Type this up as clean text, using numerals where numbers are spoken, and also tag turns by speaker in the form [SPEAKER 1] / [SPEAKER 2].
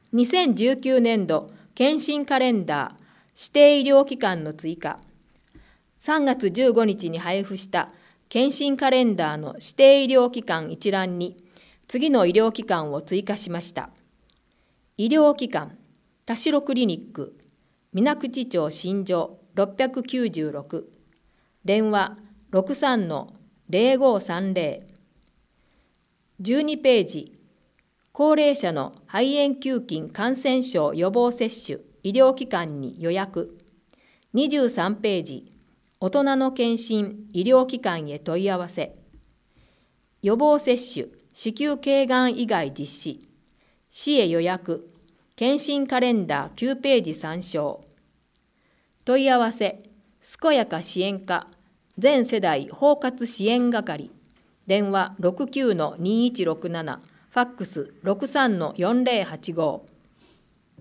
[SPEAKER 1] 2019年度検診カレンダー指定医療機関の追加。3月15日に配布した検診カレンダーの指定医療機関一覧に次の医療機関を追加しました。医療機関、田代クリニック、水口町新城696、電話63-0530。12ページ、高齢者の肺炎球菌感染症予防接種医療機関に予約。23ページ、大人の検診医療機関へ問い合わせ。予防接種子宮頸がん以外実施。市へ予約。検診カレンダー9ページ参照。問い合わせ、健やか支援課全世代包括支援係。電話69-2167、ファックス63-4085。